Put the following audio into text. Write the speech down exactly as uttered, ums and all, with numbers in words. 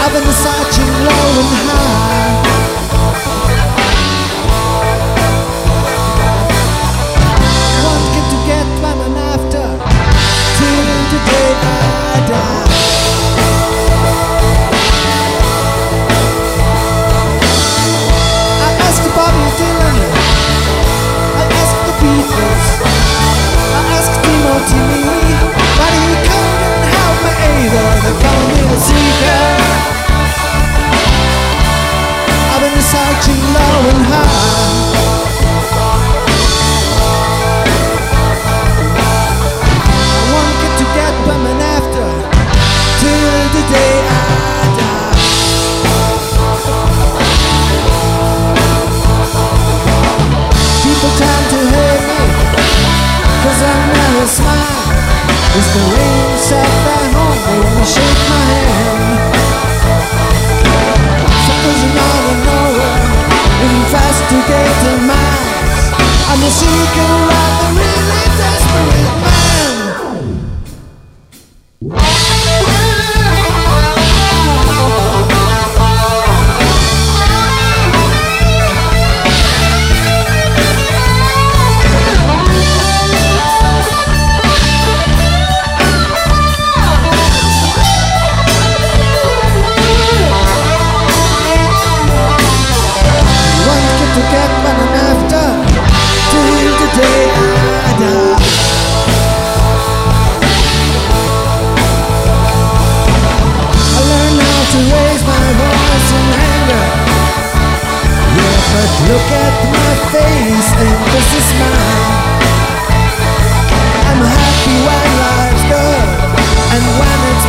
I've been searching low and high. Won't get to get one and after till the day I die. I asked Bobby Dylan, I asked the Beatles, I asked Timothy, but he couldn't help me either. They found me a seeker. I've been searching low and high. I won't get to get women after till the day I die. People tend to hate me cause I never smile. It's the rain set back home, they wanna shake my hand. Something's out of nowhere, investigating minds. I'm the seeker of the really desperate man. Get running after till the day I die. I learned how to raise my voice in anger. Yeah, but look at my face and this is mine. I'm happy when life's good and when it's